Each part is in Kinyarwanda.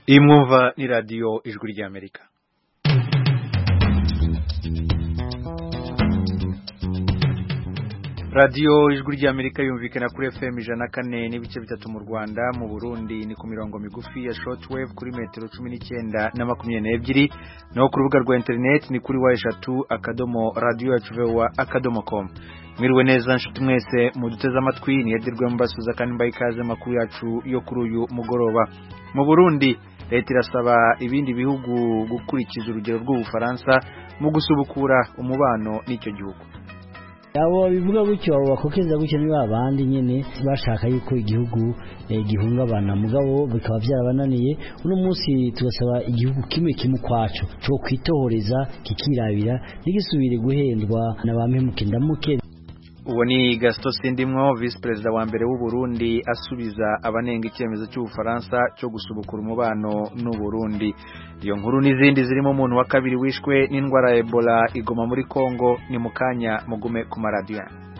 Imwumva ni radio Ijwi ry'Amerika. Radio Ijwi ry'Amerika yumvikana kuri FM 104 n'ibice bitatu mu Rwanda, mu Burundi ni ku mirongo migufi ya shortwave kuri metero 19 na 22, no ku rubuga rwa internet ni kuri wa3.radio.com. Mwiriwe neza nshuti mwese muduteze amatwi, niyedirwe mbasuza kandi mbayikaze makuru yacu yo kuri uyu mugoroba. Mu Burundi leta irasaba ibindi bihugu gukurikiza urugero rw'Ubufaransa mu gusubukura umubano n'icyo gihugu. Abo bivuga gutyo bakokeza gutyo ni babandi nyene bashaka yuko igihugu gihungabana mugabo bikaba byarabananiye. Uno munsi tugasaba igihugu kimwe kwacu cyo kwitohoreza kikirabira nigisubire guhendwa na bampemuke ndamuke. Uwo ni Gaston Sindimwo, vice president wa mbere w'u Burundi, asubiza abanenga icyemezo cy'Ubufaransa cyo gusubukura umubano n'u Burundi. Iyo nkuru n'izindi zirimo umuntu wa kabiri wishwe n'indwara ya Ebola igoma muri Kongo ni mukanya mugume ku maradiyo.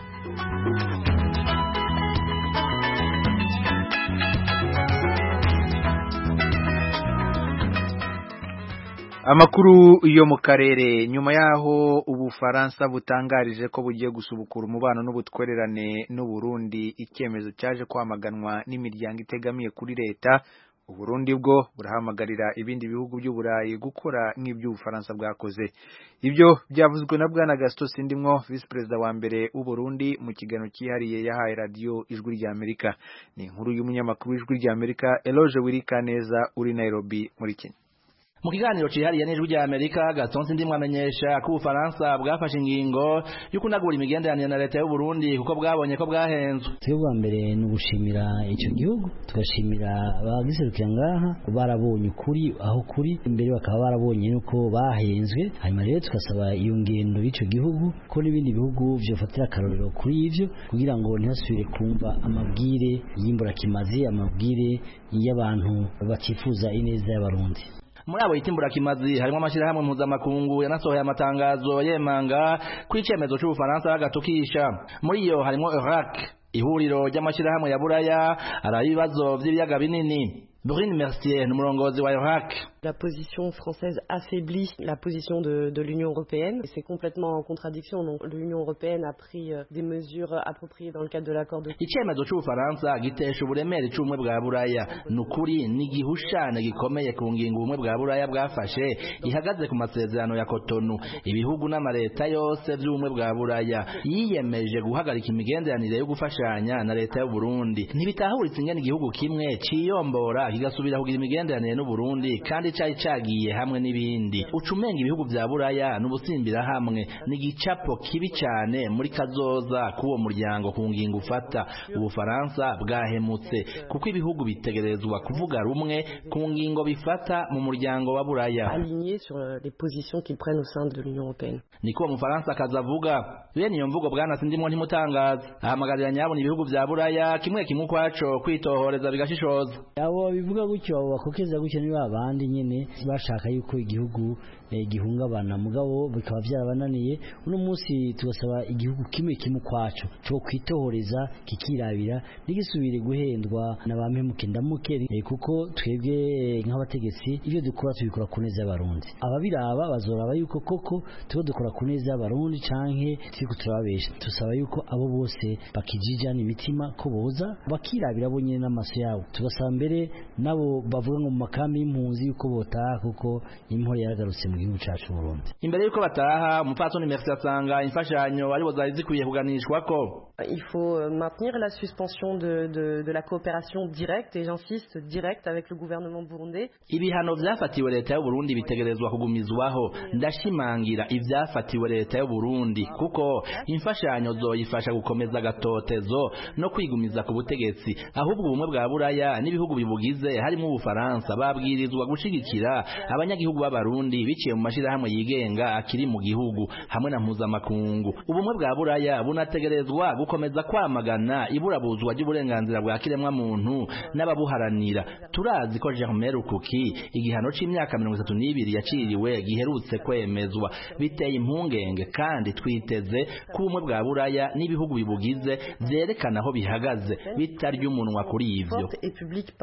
Amakuru yo mu karere. Nyuma yaho Ubufaransa butangarije ko bugiye gusubukura umubano n'ubutwererane n'u Burundi, icyemezo cyaje kwamaganwa n'imiryango itegamiye kuri leta, u Burundi bwo burahamagarira ibindi bihugu by'Uburayi gukora nk'iby'Ubufaransa bwakoze. Ibyo byavuzwe na Bwana Gaston Sindimwo, vice president wa mbere w'u Burundi, mu kiganiro cyihariye yahaye radio Ijwi ry'Amerika. Ni inkuru y'umunyamakuru w'Ijwi ry'Amerika Eloge Wirikaneza uri Nairobi muri Kenya. Mu kiganiro cyihariye n'Ijwi ry'Amerika, Gaston Sindimwo amenyesha ko Ubufaransa bwafashe ingingo yo kunagura imigenderanire na leta y'u Burundi kuko bwabonye ko bwahenzwe. Twebwe mbere no gushimira icyo gihugu, tugashimira abagiserukira ngaha barabonye ukuri aho kuri imbere, bakaba barabonye nuko bahenzwe. Hanyuma rero tukasaba iyo ngendo y'icyo gihugu ko n'ibindi bihugu byofatira akarorero kuri ivyo kugira ngo ntihasubire kumva amabwire y'imburakimazi, amabwire y'abantu bakifuza ineza y'abarundi. Muri abo itimbura kimazi harimo amashirahamwe mpuzamakungu yanasohoye amatangazo yemanga ku icemezo cy'Ubufaransa bagatukisha. Muri iyo harimo Irak, ihuriro ry'amashirahamwe ya Buraya arabibazo by'ibiyaga binini. Brune Mercier, umurongozi wa Irak. La position française affaiblit la position de l'Union européenne. C'est complètement en contradiction. Donc l'Union européenne a pris des mesures appropriées dans le cadre de l'accord de... Icyemezo cy'Ubufaransa gitesha uburemere cy'ubumwe bwa Buraya. Nukuri ni gihushane gikomeye ku ngingo ubumwe bwa Buraya bwafashe ihagaze ku masezerano ya Cotonou. Ibihugu n'amareta yose by'ubumwe bwa Buraya yiyemeje guhagarika imigenderanire yo gufashanya na leta y'u Burundi. Ntibitahuritse ingene igihugu kimwe ciyombora kigasubira kugira imigenderanire n'u Burundi kandi cyari cyagiye hamwe n'ibindi. Ucumenga ibihugu bya Buraya n'ubusimbira hamwe ni gicapo kibi cyane muri kazoza kuwo muryango ku ngingo ufata. Ubufaransa bwahemutse kuko ibihugu bitegerezwa kuvuga rumwe ku ngingo bifata mu muryango wa Buraya, aligné sur les positions qu'ils prennent au sein de l'Union européenne. Niko Umufaransa kazavuga. Bene iyo mvugo Bwana Sindimwo ntimutangaza, ahamagarira nyabo ibihugu bya Buraya kimwe kwaco kwitohoreza bigashishoza. Abo bivuga gutyo bakokeza gutyo ni babandi nyene bashaka yuko igihugu gihungabana mugabo bikaba byarabananiye. Uno munsi tugasaba igihugu kimwe kwacu cyo kwitohoreza kikirabira nigisubire guhendwa na bampemuke ndamuke, kuko twebwe nk'abategetsi ivyo dukora tubikora ku neza y'abarundi. Ababiraba bazoraba yuko koko tuko dukora ku neza y'abarundi canke tiko turababesha. Tusaba yuko abo bose bakijijana imitima ko boza bakirabira bo nyene n'amaso yabo. Tugasaba mbere nabo bavuga ngo mu makambi y'impunzi yuko botaha kuko impore yaragarutse mu gihugu cyacu Burundi. Imbere yuko bataha umupfasoni Merci asanga imfashanyo ari bozari zikwiye kuganishwa ko il faut maintenir la suspension de la coopération directe, et j'insiste directe, avec le gouvernement burundais. Ibihano vyafatiwe leta y'u Burundi bitegerezwa kugumizwaho. Ndashimangira ivyafatiwe leta y'u Burundi kuko imfashanyo zoyifasha gukomeza gatotezo no kwigumiza ku butegetsi. Ahubwo ubumwe bwa Buraya n'ibihugu bibugize harimo Ubufaransa babwirizwa gushigikira abanyagihugu b'abarundi biciye mu mashirahamwe yigenga akiri mu gihugu hamwe na mpuzamakungu. Ubumwe bwa Buraya bunategerezwa gukomeza kwamagana iburabuzwa ry'uburenganzira bwa kiremwa muntu n'ababuharanira. Turazi ko Germain Rukuki igihano c'imyaka 32 yaciriwe giherutse kwemezwa, biteye impungenge kandi twiteze ko ubumwe bwa Buraya n'ibihugu bibugize vyerekana aho bihagaze bitarya umunwa kuri ivyo.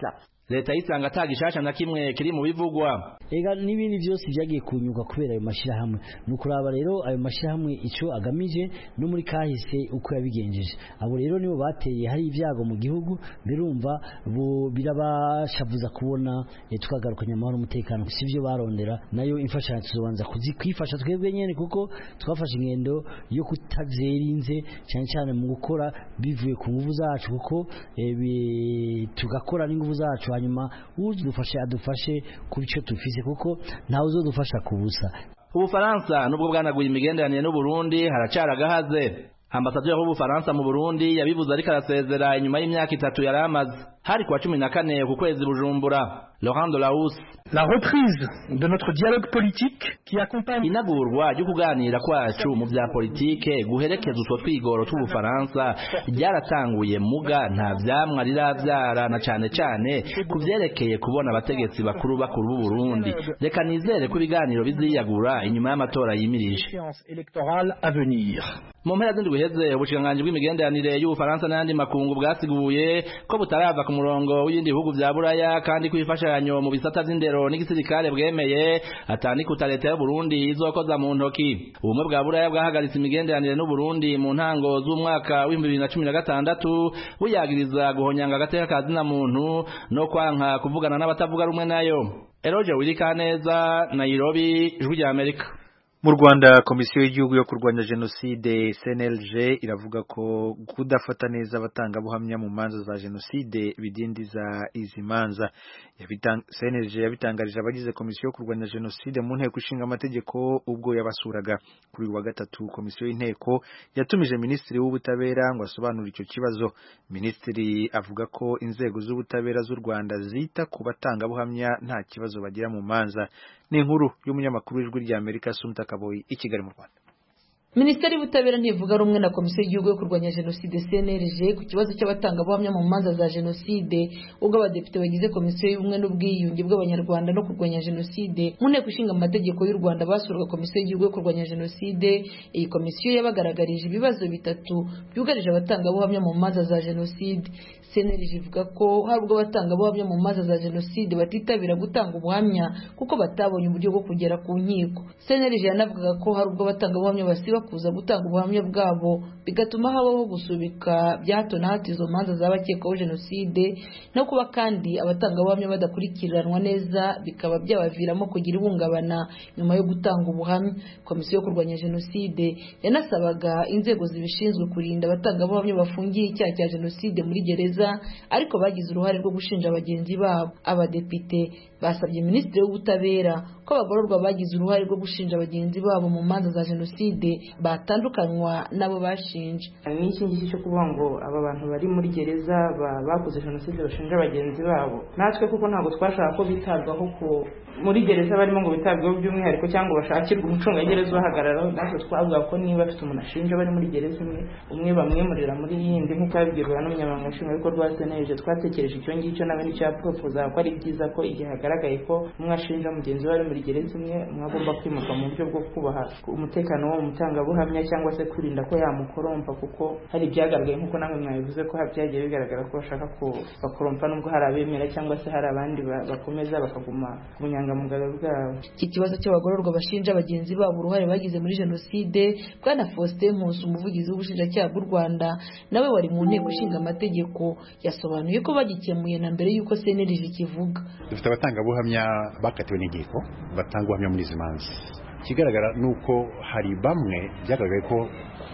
cela. leta yisanga atagishasha na kimwe kiri mu bivugwa ega n'ibindi byose byagiye kunyuka kubera ayo mashirahamwe nukuraba rero ayo mashirahamwe ico agamije no muri kahise uko yabigenjeje abo rero nibo bateye hari ibyago mu gihugu birumva birabashavuza kubona tukagarukanya amahoro umutekano sivyo barondera nayo imfashanyo tuzobanza kwifasha twebwe nyene kuko twafashe ingendo yo kutazerinze cyane cyane mu gukora bivuye ku nguvu zacu kuko tugakora n'inguvu zacu hanyuma udufashe adufashe ku bico tufise kuko ntawe uzodufasha kubusa. Ubufaransa nubwo bwanaguye imigenderanire n'u Burundi haracara gahaze. Ambasaderi w'Ubufaransa mu Burundi yabivuze ariko arasezera inyuma y'imyaka 3 yaramaze. Hari kwa 14 ku kwezi Bujumbura. Laurent Delahousse. La reprise de notre dialogue politique qui accompagne inagurwa ryo kuganira kwacu mu bya politike guherekeza utwo twigoro tw'Ubufaransa ryaratanguye muga nta vyamwa riravyara na cane cane kuvyerekeye kubona abategetsi bakuru b'u Burundi. Reka nizere ko ibiganiro biziyagura inyuma y'amatora yimirije. Mu mpera z'indwi heze ubushikiranganji bw'imigenderanire y'Ubufaransa n'andi makungu bwasiguye ko butarava ku murongo w'ibindi bihugu vya Buraya kandi kwifashanyo mu bisata vy'indero n'igisirikare bwemeye atani ku leta y'u Burundi izokoza mu ntoki. Ubumwe bwa Buraya bwahagaritse imigenderanire n'u Burundi mu ntango z'umwaka wa 2016 buyagiriza guhonyanga agateka kazina muntu no kwanka kuvugana n'abatavuga rumwe nayo. Eroje Wilikaneza, Nairobi, Ijwi rya Amerika. Mu Rwanda komisiyo y'igihugu yo kurwanya jenoside CNLG iravuga ko kudafata neza abatanga buhamya mu manza za jenoside bidindiza izi manza. CNLG yabitangarije abagize komisiyo yo kurwanya jenoside mu nteko ishinga amategeko ubwo yabasuraga kuri wa gatatu. Komisiyo y'inteko yatumije minisitiri w'ubutabera ngo asobanure icyo kibazo. Minisitiri avuga ko inzego z'ubutabera z'u Rwanda zita ku batanga buhamya nta kibazo bagira mu manza. Ni inkuru y'umunyamakuru w'Ijwi rya Amerika Sumta Kaboyi i Kigali mu Rwanda. Minisiteri y'ubutabera ntivuga rumwe na komisiyo y'igihugu yo kurwanya jenoside CNLG ku kibazo cy'abatanga buhamya mu manza za jenoside ubwo abadepite bagize komisiyo y'ubumwe n'ubwiyunge bw'abanyarwanda no kurwanya jenoside mu nteko ishinga amategeko y'u Rwanda basuraga komisiyo y'igihugu yo kurwanya jenoside. Iyi komisiyo yabagaragarije ibibazo bitatu byugarije abatanga buhamya mu manza za jenoside. CNLG ivuga ko hari ubwo abatanga buhamya mu manza za jenoside batitabira gutanga ubuhamya kuko batabonye uburyo bwo kugera ku nkiko. CNLG yanavugaga ko hari ubwo abatanga buhamya basiba kuza gutanga ubuhamya bwabo bigatuma habaho gusubika bya hato na hato izo manza z'abakekwaho jenoside no kuba kandi abatanga ubuhamya badakurikiranwa neza bikaba byabaviramo kugira ihungabana nyuma yo gutanga ubuhamya. Komisiyo yo kurwanya jenoside yanasabaga inzego zibishinzwe kurinda abatanga ubuhamya bafungiye icyaha cya jenoside muri gereza ariko bagize uruhare rwo gushinja bagenzi babo. Abadepite basabye minisitiri w'ubutabera ko abagororwa bagize uruhare rwo gushinja bagenzi babo mu manza za jenoside batandukanywa nabo bashinje. N'iki ngiki cyo kuvuga ngo aba bantu bari muri gereza bakoze jenoside bashinja bagenzi babo natwe kuko ntabwo twashaka ko bitabwaho ko muri gereza barimo ngo bitabweho by'umwihariko cyangwa bashakirwa umucungagereza ubahagararaho. Natwe twavuga ko niba afite umuntu ashinja bari muri gereza umwe bamwemurira muri yindi nk'uko yabibwirwa n'umunyamabanga nshingwabikorwa wa CNLG. Twatekereje icyo ngicyo nawe nicyo yapropoza ko ari byiza ko igihe hagaragaye ko umwe ashinja mugenzi we ari muri gereza umwe agomba kwimuka mu buryo bwo kubaha umutekano wo mutangabuhamya cyangwa se kurinda ko yamukorompa kuko hari ibyagaragaye nk'uko namwe mwabivuze ko byagiye bigaragara ko bashaka ko bakorompa nubwo hari abemera cyangwa se hari abandi bakomeza bakaguma ku bunyangamugayo bwabo. Iki kibazo cy'abagororwa bashinja bagenzi babo uruhare bagize muri jenoside, Bwana Faustin Nkusi umuvugizi w'ubushinjacyaha bw'u Rwanda nawe wari mu nteko ishinga amategeko yasobanuye ko bagikemuye na mbere y'uko CNLG kivuga. Dufite abatangabuhamya bakatiwe n'inkiko batanga ubuhamya muri izi manza. Ikigaragara nuko hari bamwe byagaragaye ko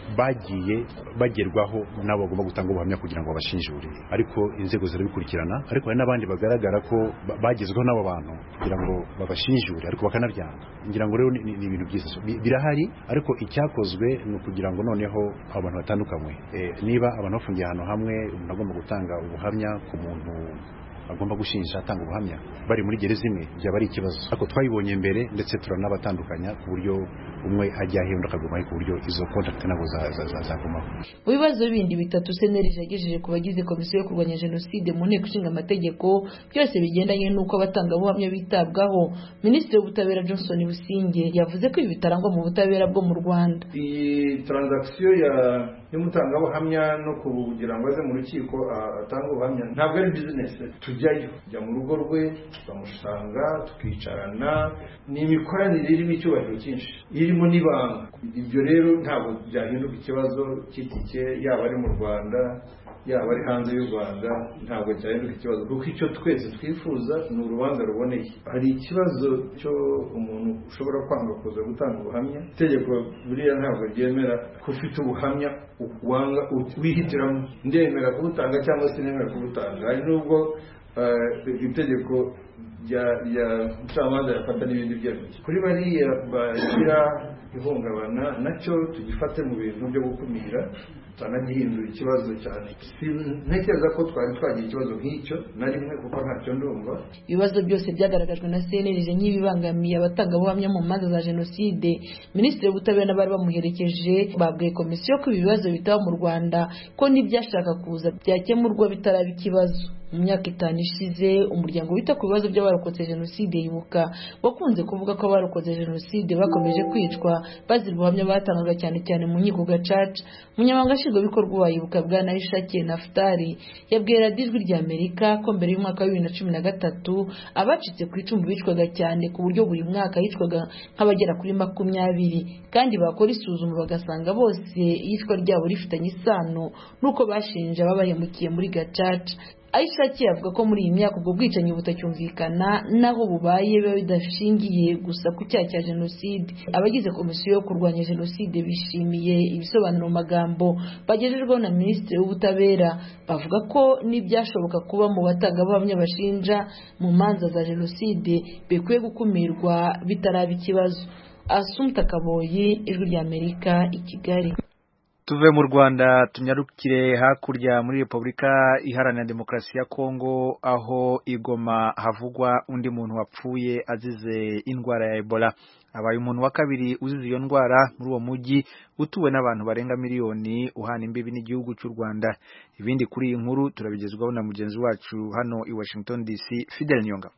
bagiye bagerwaho nabo bagomba gutanga ubuhamya kugira ngo babashinjure, ariko inzego zirabikurikirana. Ariko hari n'abandi bagaragara ko bagezweho n'abo bantu kugira ngo babashinjure ariko bakanaryanga. Ngira ngo rero ni ibintu byiza birahari, ariko icyakozwe ni ukugira ngo noneho abantu batandukanywe. Niba abantu bafungiye ahantu hamwe umuntu agomba gutanga ubuhamya ku muntu agomba gushinja atanga ubuhamya bari muri gereza imwe byaba ari ikibazo. Ariko twayibonye mbere ndetse turanabatandukanya ku buryo umwe ajya he undi akaguma ku buryo izo contact nabo zagumaho. Mu bibazo bindi bitatu CNLG yagejeje ku bagize komisiyo yo kurwanya jenoside mu nteko ishinga amategeko byose bigendanye n'uko abatanga buhamya bitabwaho. Minisitiri w'ubutabera Johnson Businge yavuze ko ibi bitarangwa mu butabera bwo mu Rwanda. Iyi transaction y'umutangabuhamya no kugira ngo aze mu rukiko atange ubuhamya ntabwo ari business. Tujyayo, tujya mu rugo rwe tukamusanga tukicarana, ni imikoranire irimo icyubahiro cyinshi irimo n'ibanga. Ibyo rero ntabwo byahinduka ikibazo cy'itike, yaba ari mu Rwanda yaba ari hanze y'u Rwanda, ntabwo cyahinduka ikibazo kuko icyo twese twifuza ni urubanza ruboneye. Hari ikibazo cyo umuntu ushobora kwanga kuza gutanga ubuhamya, itegeko buriya ntabwo ryemera ko ufite ubuhamya wanga wihitiramo, ndemera kubutanga cyangwa se nemera kubutanga. Hari nubwo itegeko rya mucamanza yafata n'ibindi byemezo. Kuri bariya bagira ihungabana nacyo tugifate mu bintu byo gukumira, tutanagihindura ikibazo cyane. Ntekereza ko twari twagira ikibazo nk'icyo na rimwe kuko ntacyo ndumva. Ibibazo byose byagaragajwe na CNLG nk'ibibangamiye abatangabuhamya mu manza za jenoside. Minisitiri w'ubutabera n'abari bamuherekeje babwiye komisiyo ko ibi bibazo bitaba mu Rwanda, ko n'ibyashaka kuza byakemurwa bitaraba ikibazo. Mu myaka 5 ishize umuryango wita ku bibazo by'abarokotse jenoside Ibuka wakunze kuvuga ko abarokotse jenoside bakomeje kwicwa bazira ubuhamya batangaga cyane cyane mu nkiko gacaca. Umunyamabanga nshingwabikorwa wa Ibuka Bwana Ishake Naftali yabwiye Radio Ijwi ry'Amerika ko mbere y'umwaka wa 2013 abacitse ku icumu bicwaga cyane ku buryo buri mwaka yicwaga nk'abagera kuri 20, kandi bakora isuzuma bagasanga bose yicwa ryabo rifitanye isano nuko bashinja babahemukiye muri gacaca. Aishaki avuga ko muri iyi myaka ubwo bwicanyi butacyumvikana naho bubaye biba bidashingiye gusa ku cyaha cya jenoside. Abagize komisiyo yo kurwanya jenoside bishimiye ibisobanuro magambo bagejejweho na Minisitiri w'ubutabera, bavuga ko n'ibyashoboka kuba mu batangabuhamya bashinja mu manza za jenoside bikwiye gukumirwa bitaraba ikibazo. Assumpta Kaboyi, Ijwi ry'Amerika, i Kigali. Tuve mu Rwanda tunyarukire hakurya muri Repubulika Iharanira Demokarasi ya Kongo, aho Igoma havugwa undi muntu wapfuye azize indwara ya Ebola. Abaye umuntu wa kabiri uzize iyo ndwara muri uwo mujyi utuwe n'abantu barenga miliyoni uhana imbibi n'igihugu cy'u Rwanda. Ibindi kuri iyi nkuru turabigezwaho na mugenzi wacu hano i Washington DC, Fidel Nyonga.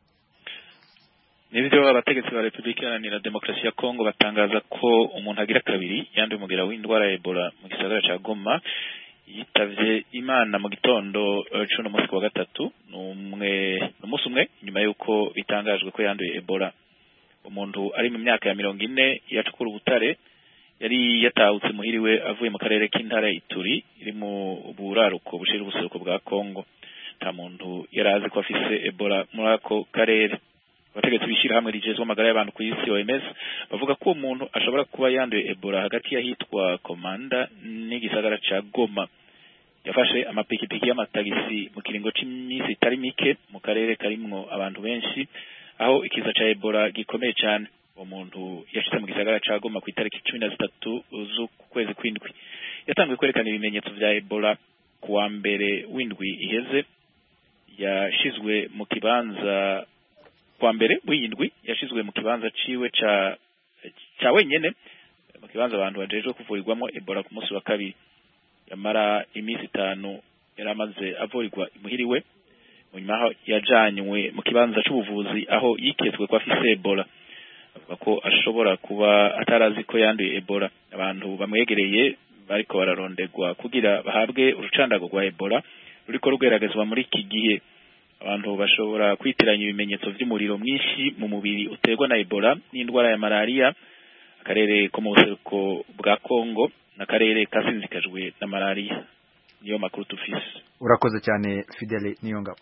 Nibyo abategetsi ba Repubulika Iharanira Demokarasi ya Kongo batangaza ko umuntu agira kabiri yanduye umugera w'indwara ya Ebola mu gisagara cya Goma yitavye Imana mu gitondo cy'uno munsi wa gatatu, umunsi umwe nyuma yuko bitangajwe ko yanduye Ebola. Umuntu ari mu myaka ya 40 yacukura ubutare yari yatahutse muhiriwe avuye mu karere k'intara Ituri iri mu buraruko bushira ubuseruko bwa Kongo. Nta muntu yarazi ko afise Ebola muri ako karere. Abategetsi bishira hamwe rijezwe amagara y'abantu ku isi OMS bavuga ko umuntu ashobora kuba yanduye Ebola hagati y'ahitwa Komanda n'igisagara ca Goma. Yafashe amapikipiki y'amatagisi mu kiringo c'imisi itari mike mu karere karimwo abantu benshi, aho ikiza ca Ebola gikomeye cyane. Uwo muntu yashitse mu gisagara ca Goma ku itariki 13 z'ukwezi kw'indwi. Yatangiye kwerekana ibimenyetso vya Ebola kuwa mbere w'indwi iheze. Yashizwe mu kibanza kwa mbere w'indwi, yashizwe mu kibanza ciwe ca wenyene, mu kibanza abantu bajejwe kuvurirwamo Ebola ku munsi wa kabiri. Yamara imisi 5 yaramaze avurirwa imuhiriwe, nyuma yajanywe mu kibanza c'ubuvuzi aho yiketswe ko afise Ebola. Avuga ko ashobora kuba atarazi ko yanduye Ebola. Abantu bamwegereye bariko bararondegwa kugira bahabwe urucandago rwa Ebola ruriko rugeragezwa muri iki gihe. Abantu bashobora kwitiranya ibimenyetso vy'umuriro mwinshi mu mubiri uterwa na Ebola n'indwara ya malaria. Akarere ko mu buseruko bwa Kongo n'akarere kasinzikajwe na malaria. Niyo makuru tufise. Urakoze cyane Fidele Niyonga.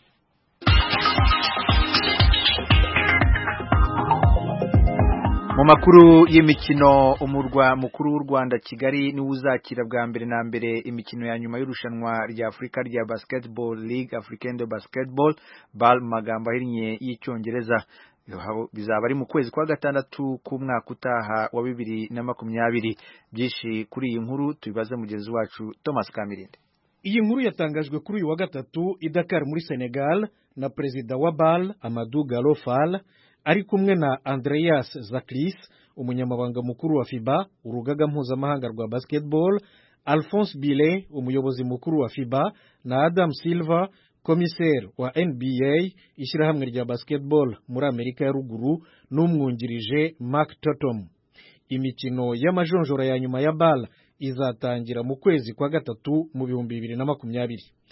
Mu makuru y'imikino, umurwa mukuru w'u Rwanda Kigali ni uzakira bwa mbere na mbere imikino ya nyuma y'irushanwa rya Afrika rya Basketball League Africaine de Basketball BAL magambo ahinnye y'icyongereza. Bizaba ari mu kwezi kwa gatandatu k'umwaka utaha wa 2020. Byinshi kuri iyi nkuru tubibaze mugenzi wacu Thomas Kamirinde. Iyi nkuru yatangajwe kuri uyu wa gatatu i Dakar muri Senegal na Perezida wa BAL Amadou Gallo Fall ari kumwe na Andreas Zaklis, umunyamabanga mukuru wa FIBA, urugaga mpuzamahanga rwa basketball, Alphonse Bile, umuyobozi mukuru wa FIBA, na Adam Silva, komiseri wa NBA, ishyirahamwe rya basketball muri Amerika ya ruguru, n'umwungirije Mark Tatum. Imikino y'amajonjora ya nyuma ya BAL izatangira mu kwezi kwa gatatu mu 2020.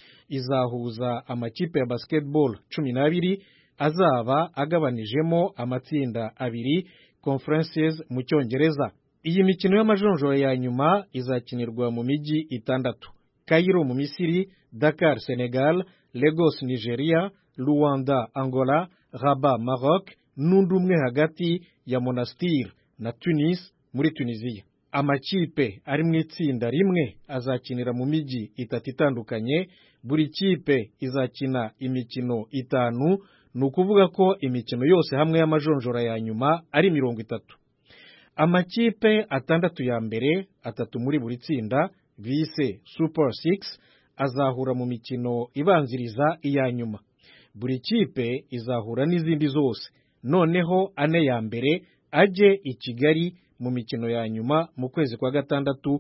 Izahuza amakipe ya basketball 12 azaba agabanijemo amatsinda abiri, conferences mu Cyongereza. Iyi mikino y'amajonjora ya nyuma izakinirwa mu mijyi 6: Cairo mu Misiri, Dakar Senegal, Lagos Nigeria, Luanda Angola, Rabat Maroc, n'undi umwe hagati ya Monastir na Tunis muri Tunisia. Amakipe ari mu itsinda rimwe azakinira mu mijyi 3 itandukanye, buri kipe izakina imikino 5, nukuvuga ko imikino yose hamwe y'amajonjora ya nyuma ari 30. Amakipe 6 ya mbere, 3 muri buri tsinda, bise Super 6, azahura mu mikino ibanziriza iya nyuma. Buri kipe izahura n'izindi zose, noneho 4 ya mbere aje i Kigali mu mikino ya nyuma mu kwezi kwa gatandatu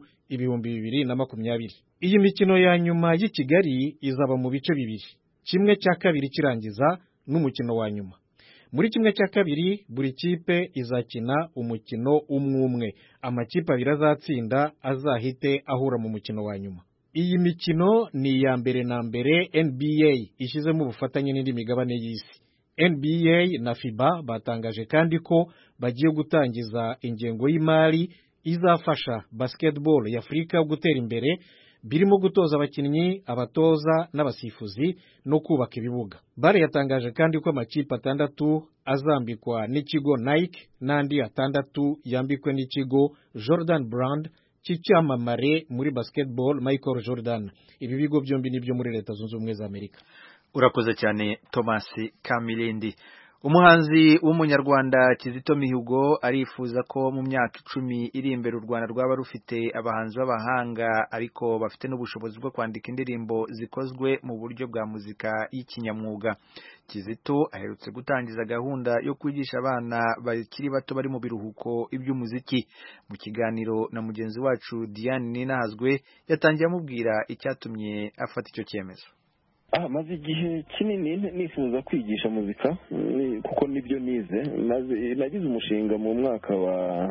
2020. Iyi mikino ya nyuma y'i Kigali izaba mu bice bibiri, kimwe cya kabiri kirangiza n'umukino wa nyuma. Muri kimwe cya kabiri buri kipe izakina umukino umwe, amakipe abiri azatsinda azahite ahura mu mukino wa nyuma. Iyi mikino ni iya mbere na mbere NBA ishyizemo ubufatanye n'indi migabane y'isi. NBA na FIBA batangaje kandi ko bagiye gutangiza ingengo y'imari izafasha basketball ya Afurika gutera imbere, birimo gutoza abakinnyi, abatoza n'abasifuzi no kubaka ibibuga. Bare yatangaje kandi ko amakipe 6 azambikwa n'ikigo Nike n'andi 6 yambikwe n'ikigo Jordan Brand cy'icyamamare muri basketball Michael Jordan. Ibi bigo byombi nibyo muri Leta Zunze Ubumwe za Amerika. Urakoze cyane Thomas Kamilindi. Umuhanzi w'umunyarwanda Kizito Mihigo arifuza ko mu myaka 10 iri imbere u Rwanda rwaba rufite abahanzi b'abahanga ariko bafite n'ubushobozi bwo kwandika indirimbo zikozwe mu buryo bwa muzika y'ikinyamwuga. Kizito aherutse gutangiza gahunda yo kwigisha abana bakiri bato bari mu biruhuko iby'umuziki. Mu kiganiro na mugenzi wacu Diane Ninahazwe yatangiye amubwira icyatumye afata icyo cyemezo. Maze igihe kinini nifuza kwigisha muzika kuko nibyo nize. Nagize umushinga mu mwaka wa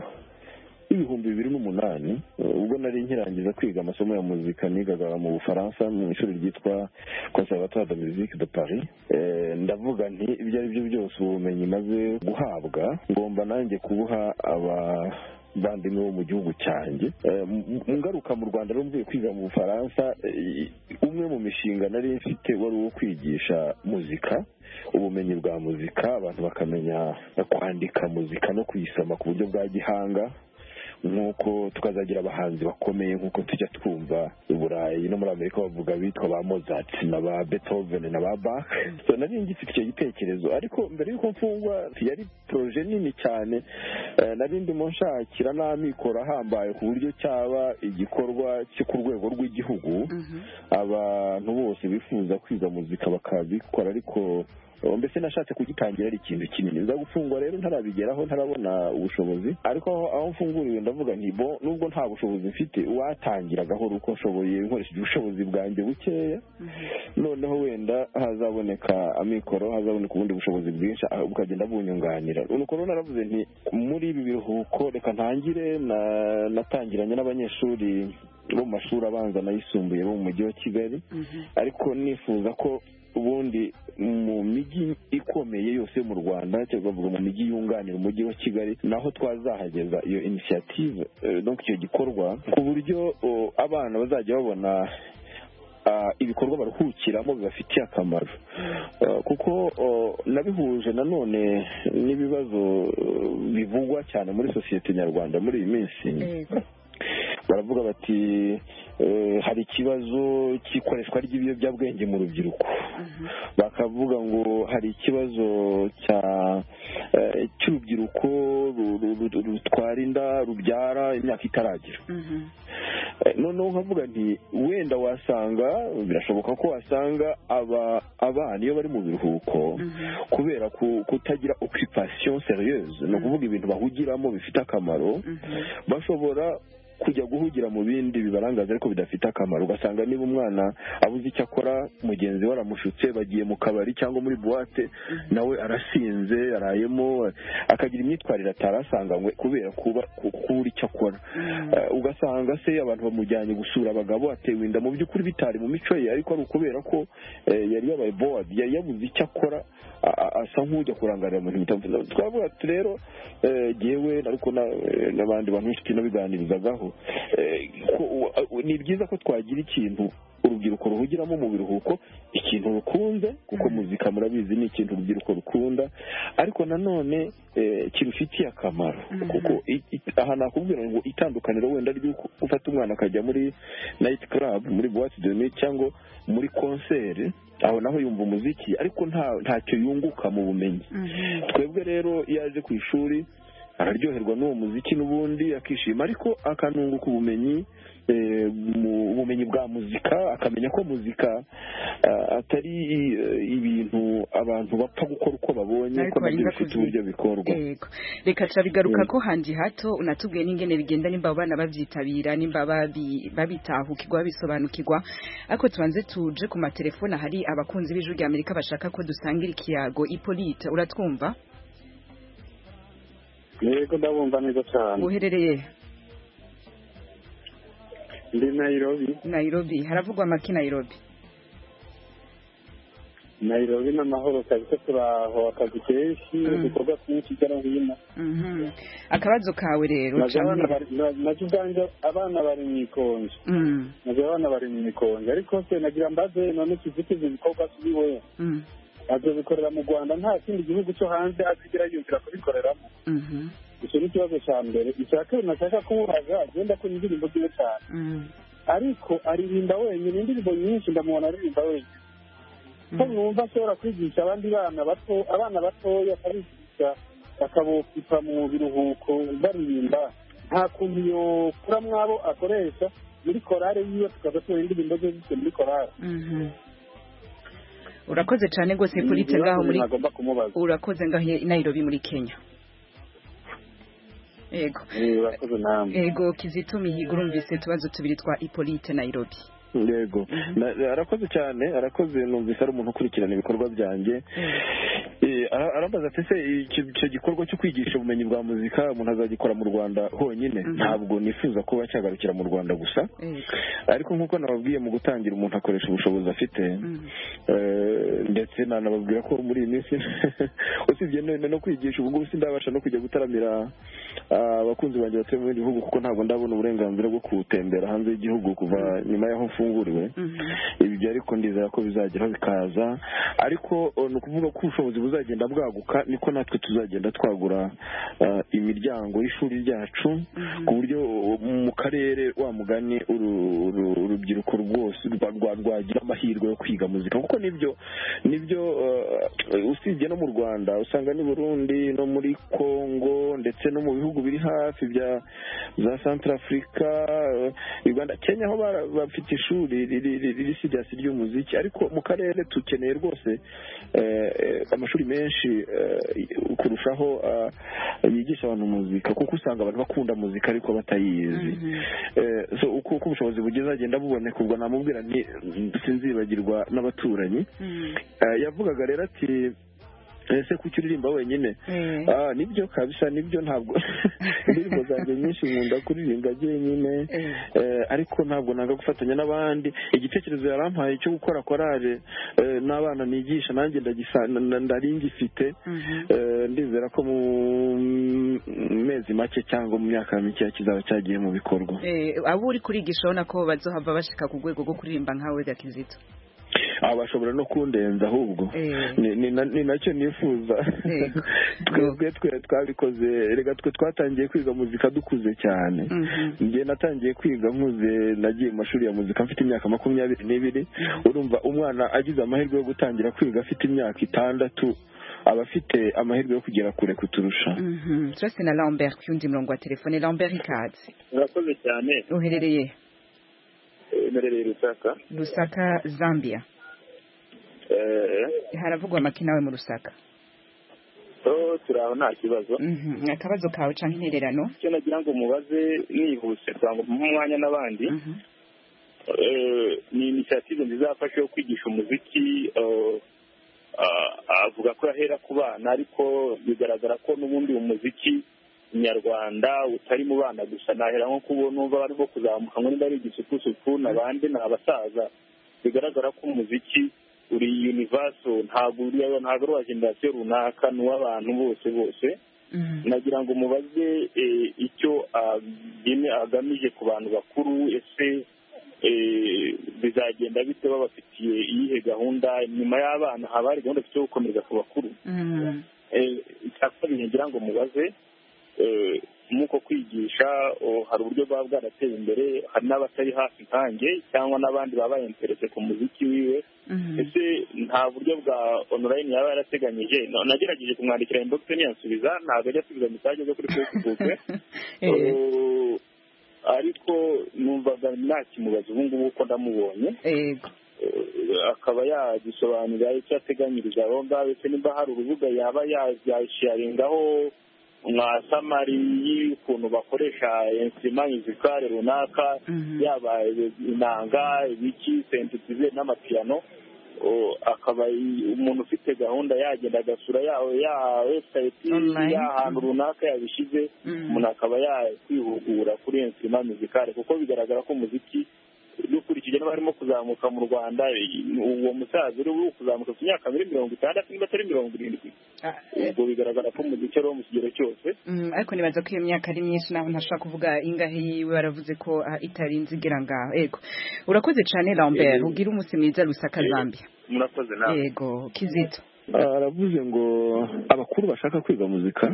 2008 ubwo nari nkirangiza kwiga amasomo ya muzika nigaga mu Bufaransa mu ishuri ryitwa Conservatoire de Musique de Paris. Ndavuga nti ibyo ari byo byose ubumenyi maze guhabwa ngomba nanjye kubuha bandi no mu gihugu cyanjye. Ngaruka mu Rwanda rumvuye kwiga mu Bufaransa, umwe mu mishinga nari mfite wari wo kwigisha muzika, ubumenyi bwa muzika, abantu bakamenya kwandika muzika no kuyisoma ku buryo bwa gihanga, nkuko tukazagira abahanzi bakomeye nkuko tujya twumva i Burayi no muri Amerika bavuga bitwa ba Mozart na ba Beethoven na ba Bach. So nari ngifite icyo gitekerezo, ariko mbere yuko mfungwa yari projet nini cyane, nari ndimo nshakira n'amikoro ahambaye ku buryo cyaba igikorwa cyo ku rwego rw'igihugu. Abantu bose bifuza kwiga muzika bakabikora, ariko mbese nashatse kugitangira ari ikintu kinini. Nza gufungwa rero ntarabigeraho, ntarabona ubushobozi, ariko aho mfunguriwe ndavuga nti nubwo nta bushobozi mfite watangira gahoro uko nshoboye nkoresheje ubushobozi bwanjye bukeya, noneho wenda hazaboneka amikoro, hazaboneka ubundi bushobozi bwinshi bukagenda bunyunganira. Nuko rero naravuze nti muri ibi biruhuko reka ntangire. Natangiranye n'abanyeshuri bo mu mashuri abanza n'ayisumbuye bo mu mujyi wa Kigali, ariko nifuza ko ubundi mu mijyi ikomeye yose mu Rwanda, cyangwa bavuga mu mijyi yunganira umujyi wa Kigali, naho twazahageza iyo initiative, donc icyo gikorwa, ku buryo abana bazajya babona ibikorwa baruhukiramo bibafitiye akamaro. Kuko nabihuje nanone n'ibibazo bivugwa cyane muri sosiyete nyarwanda muri iyi minsi. Baravuga bati hari ikibazo cy'ikoreshwa ry'ibiyobyabwenge mu rubyiruko, bakavuga ngo hari ikibazo cy'urubyiruko rutwara inda, rubyara imyaka itaragira. Noneho nkavuga nti wenda wasanga, birashoboka ko wasanga abana iyo bari mu biruhuko kubera kutagira occupation sérieuse, no kuvuga ibintu bahugiramo bifite akamaro, bashobora kujya guhugira mu bindi bibarangaza ariko bidafite akamaro. Ugasanga niba umwana abuze icyo akora, mugenzi we aramushutse, bagiye mu kabari cyangwa muri buwate, nawe arasinze arayemo, akagira imyitwarire atarasanganywe kubera kubura icyo akora. Ugasanga se abantu bamujyanye gusura abagabo, atewe inda, mu by'ukuri bitari mu mico ye, ariko ari ukubera ko yari yabaye bored, yari yabuze icyo akora, asa nk'ujya kurangarira mu bintu bitandukanye. Twavuga ati rero jyewe ariko n'abandi bantu benshi tunabiganirizagaho, ni byiza ko twagira ikintu urubyiruko ruhugiramo mu biruhuko, ikintu rukunze, kuko muzika murabizi ni ikintu urubyiruko rukunda, ariko nanone kirufitiye akamaro. Kuko aha nakubwira ngo itandukaniro wenda ry'uko ufata umwana akajya muri night club, muri boîte de nuit cyangwa muri concert, aho naho yumva umuziki ariko ntacyo yunguka mu bumenyi. Twebwe rero iyo aje ku ishuri araryoherwa n'uwo muziki n'ubundi akishima, ariko akanunguka ubumenyi, ubumenyi bwa muzika, akamenya ko muzika atari ibintu abantu bapfa gukora uko babonye, ko nabyo bifite uburyo bikorwa. Reka turabigaruka ko handi hato unatubwiye n'ingene bigenda, nimba abana babyitabira, nimba babitahukirwa babisobanukirwa. Ariko tubanze tuje ku matelefone, hari abakunzi b'Ijwi rya Amerika bashaka ko dusangira ikiyago. Hippolyte, uratwumva? Yego, ndabumva neza cyane. Uherereye? Ndi Nairobi. Nairobi, haravugwa amaki Nairobi? Nairobi n'amahoro kabisa, turaho akazi kenshi, udukorwa twinshi hirya no hino. Akabazo kawe rero naje ubwanjye abana bari mu ikonje. Abana bari mu ikonje, ariko se nagira mbaze, none kizitiza ibikorwa turiwe azobikorera mu Rwanda, nta kindi gihugu cyo hanze azigira yumvira kubikoreramo. Icyo ni ikibazo cya mbere. Icya kabiri nashaka kumubaza, agenda ko indirimbo ziwe cyane, ariko aririmba wenyine, indirimbo nyinshi ndamubona aririmba wenyine. Ko numva ashobora kwigisha abandi abana batoya, akabigisha bakabokipa mu biruhuko baririmba, nta kuntu iyo kura mwabo akoresha muri korale yiwe, tukaza tubona indirimbo ze zise muri korale. Urakoze cyane rwose Hippolyte, ngaho muri urakoze ngaho Nairobi muri Kenya. Ego Kizito Mihigo, urumvise tubazo tubiri twa Hippolyte Nairobi. Yego, arakoze cyane, arakoze. Numvise ari umuntu ukurikirana ibikorwa byanjye. Arambaza ati se icyo gikorwa cyo kwigisha ubumenyi bwa muzika umuntu azagikora mu Rwanda honyine? Ntabwo nifuza kuba cyagarukira mu Rwanda gusa, ariko nk'uko nababwiye, mu gutangira umuntu akoresha ubushobozi afite, ndetse nanababwira ko muri iyi minsi usibye no kwigisha, ubu ngubu sindabasha no kujya gutaramira abakunzi banjye batuye mu bindi bihugu, kuko ntabwo ndabona uburenganzira bwo gutembera hanze y'igihugu kuva nyuma y'aho mfunguriwe. Ibyo ariko ndizera ko bizageraho bikaza, ariko ni ukuvuga ko ubushobozi buzagenda bwaguka, niko natwe tuzagenda twagura imiryango y'ishuri ryacu, ku buryo mu karere wa mugani urubyiruko rwose rwagira amahirwe yo kwiga muzika. Kuko nibyo usibye no mu Rwanda, usanga ni Burundi no muri Congo ndetse no mu bihugu biri hafi bya za Centrafrica, Uganda, Kenya, aho bafite ishuri riri siriasi ry'umuziki. Ariko mu karere tukeneye rwose amashuri menshi kurushaho yigisha abantu muzika, kuko usanga abantu bakunda muzika ariko batayizi. So uko ubushobozi bugeze agenda buboneka, ubwo namubwira nti sinzibagirwa n'abaturanyi. Yavugaga rero ati ese kuki uririmba wenyine? Nibyo kabisa, nibyo. Ntabwo indirimbo zanjye nyinshi nkunda kuririmba jyenyine, ariko ntabwo nanga gufatanya n'abandi. Igitekerezo yarampaye cyo gukora korale n'abana nigisha, nanjye ndaringifite. Ndizera ko mu mezi make cyangwa mu myaka mike kizaba cyagiye mu bikorwa. Abo uri kurigisha ubona ko bazohava bashika ku rwego rwo kuririmba nkawe Kizito? Bashobora no kundenza, ahubwo ni nacyo nifuza. Twebwe twabikoze, rega twe twatangiye kwiga muzika dukuze cyane. Njye natangiye kwiga nkuze, nagiye mu mashuri ya muzika mfite imyaka 22. Urumva umwana agize amahirwe yo gutangira kwiga afite imyaka 6 aba afite amahirwe yo kugera kure kuturusha. Turase na Lambert kundi murongo wa telefone. Lambert, ikaze. Urakoze cyane. Uherereye? Merereye Lusaka. Lusaka, Zambia. Haravugwa amaki nawe mu Lusaka? amahoro turaho nta kibazo. Akabazo kawe canke intererano? Icyo nagira ngo mubaze nihuse kugira ngo muhe umwanya n'abandi. Ni initiative nziza yafashe yo kwigisha umuziki, avuga ko yahera ku bana ariko bigaragara ko n'ubundi umuziki nyarwanda utari mu bana gusa, nahera nko kubona barimo kuzamuka ngo niba ari igisupusupu n'abandi ni abasaza. Bigaragara ko umuziki uri universal, ntabwo ari uwa generasiyo runaka, ni uw'abantu bose. Nagira ngo mubaze icyo agamije ku bantu bakuru, ese bizagenda bite, babafitiye iyihe gahunda? Nyuma y'abana haba hari gahunda yo gukomeza ku bakuru. Icyakabiri ngira ngo mubaze, muko kwigisha hari uburyo bwaba bwarateye imbere, hari n'abatari hafi nkanjye cyangwa n'abandi baba interese ku muziki wiwe, ese nta buryo bwa online yaba yarateganyije? Nagerageje kumwandikira inbox ntiyansubiza, ntabwo ajya asubiza message zo kuri Facebook, ariko numvaga nakimubaza ubu ngubu uko ndamubonye, akaba yagisobanurira icyo ateganyiriza aho ngaho, ese nimba hari urubuga yaba yasharingaho nka samari y'ukuntu bakoresha instrument musicale runaka, yaba inanga, ibiki, synthesizer n'amapiano, akaba umuntu ufite gahunda yagenda agasura ya website y'ahantu runaka yabishyize, umuntu akaba yakwihugura kuri instrument musicale, kuko bigaragara ko umuziki dukurikije n'abarimo kuzamuka mu Rwanda, uwo musaza uri kuzamuka ku myaka 60 niba atari 70, ubwo bigaragara ko umuziki ari wo mu kigero cyose. Ariko nibaza ko iyo myaka ari myinshi, naho ntashaka kuvuga ingahe yiwe, baravuze ko itarinze igera ngaho. Yego, urakoze cyane Lambert, ugira umunsi mwiza Lusaka, Zambia. Murakoze nawe. Yego, Kizito. Aravuze ngo abakuru bashaka kwiga muzika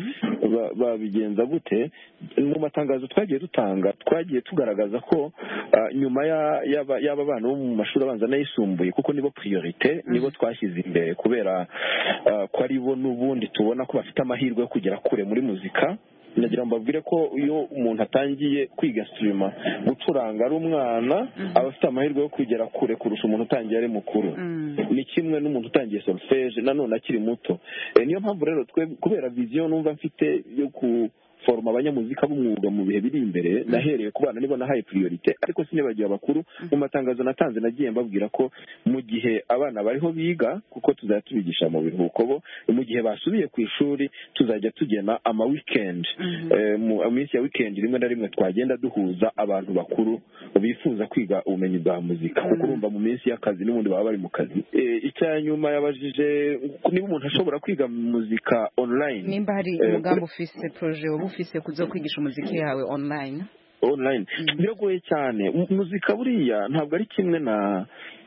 babigenza gute? Mu matangazo twagiye dutanga, twagiye tugaragaza ko nyuma y'aba bana bo mu mashuri abanza n'ayisumbuye, kuko nibo priorite, nibo twashyize imbere, kubera ko ari bo n'ubundi tubona ko bafite amahirwe yo kugera kure muri muzika. Nagira ngo mbabwire ko iyo umuntu atangiye kwiga instrument, gucuranga ari umwana, aba afite amahirwe yo kugera kure kurusha umuntu utangiye ari mukuru. Ni kimwe n'umuntu utangiye solfège nanone akiri muto. Niyo mpamvu rero twe, kubera vision numva mfite yo forma abanyamuzika b'umwuga mu bihe biri imbere, nahereye ku bana nibo nahaye priorite, ariko sinibagiye abakuru. Mu matangazo natanze nagiye mbabwira ko mu gihe abana bariho biga, kuko tuzajya tubigisha mu biruhuko, bo mu gihe basubiye ku ishuri tuzajya tugena ama weekend, mu minsi ya weekend rimwe na rimwe twagenda duhuza abantu bakuru bifuza kwiga ubumenyi bwa muzika, kuko urumva mu minsi y'akazi n'ubundi baba bari mu kazi. Icya nyuma yabajije niba umuntu ashobora kwiga muzika online, nimba hari umugambi ufise projet ufise kuzo kwigisha umuziki yawe online. Biragoye cyane. Muzika buriya ntabwo ari kimwe na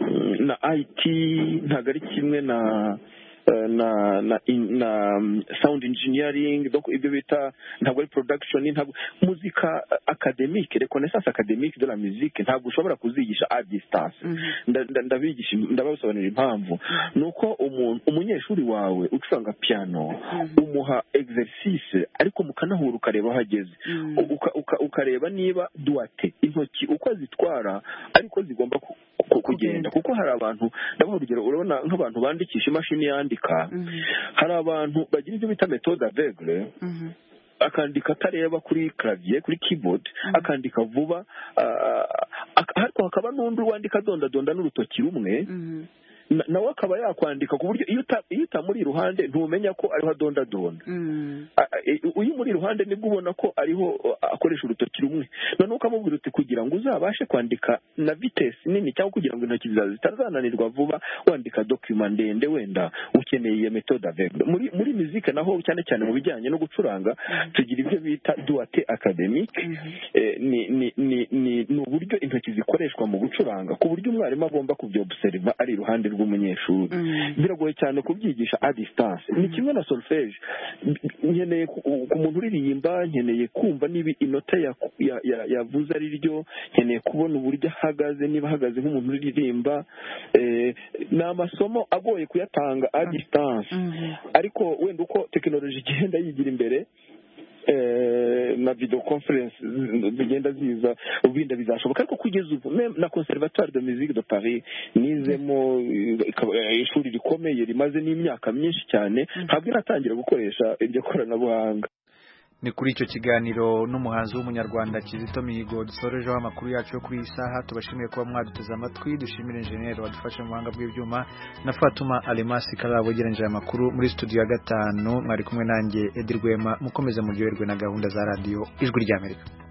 IT, ntabwo ari kimwe na sound engineering, donc ibyo bita ntabwo ari production, ntabwo muzika academique, reconnaissance académique de la musique ntabwo ushobora kuzigisha à distance. Ndabigisha, ndabasobanurira impamvu. Nuko umunyeshuri wawe ucuranga piano umuha exercice, ariko mukanahura ukareba hageze, ukareba niba duate intoki uko zitwara ariko zigomba kugenda, kuko hari abantu, ndabaha urugero, urabona nk'abantu bandikisha imashini yandika, hari abantu bagira ibyo bita méthode aveugle, akandika atareba kuri clavier, kuri keyboard, akandika vuba, ariko hakaba n'undi wandika adondadonda n'urutoki rumwe, nawe akaba yakwandika ku buryo iyo utamuri iruhande ntumenya ko ariho adondadonda. Uyu muri iruhande nibwo ubona ko ariho akoresha urutoki rumwe. Noneho ukamubwira uti kugira ngo uzabashe kwandika na vitesse nini, cyangwa kugira ngo intoki zawe zitazananirwa vuba wandika document ndende, wenda ukeneye iyo méthode aveugle. Muri musique naho cyane cyane mu bijyanye no gucuranga tugira ibyo bita duate académique. Ni uburyo intoki zikoreshwa mu gucuranga, ku buryo umwarimu agomba kubyobserva ari iruhande rw'umunyeshuri. Biragoye cyane kubyigisha à distance. Ni kimwe na solfège. Nkeneye ku muntu uririmba, nkeneye kumva niba inota yavuze ari ryo, nkeneye kubona uburyo ahagaze, niba ahagaze nk'umuntu uririmba. Ni amasomo agoye kuyatanga à distance, ariko wenda uko tekinoloji igenda yigira imbere na video conference bigenda ziza ubinda bizashoboka ariko kugeza ubu na Conservatoire de Musique de Paris nizemo ishuri rikomeye rimaze n'imyaka myinshi cyane ntabwo iratangira gukoresha iryo koranabuhanga. Ni kuri icyo kiganiro n'umuhanzi w'umunyarwanda Kizito Mihigo dusorejeho amakuru yacu yo kuri iyi saha. Tubashimiye kuba mwaduteze amatwi, dushimire engineer wadufashe mu buhanga bw'ibyuma na Fatuma Alemasi Karabo gereranije amakuru muri studio ya 5. Mwari kumwe nanjye Edirwema, mukomeze muryoherwe na gahunda za radio Ijwi ry'Amerika.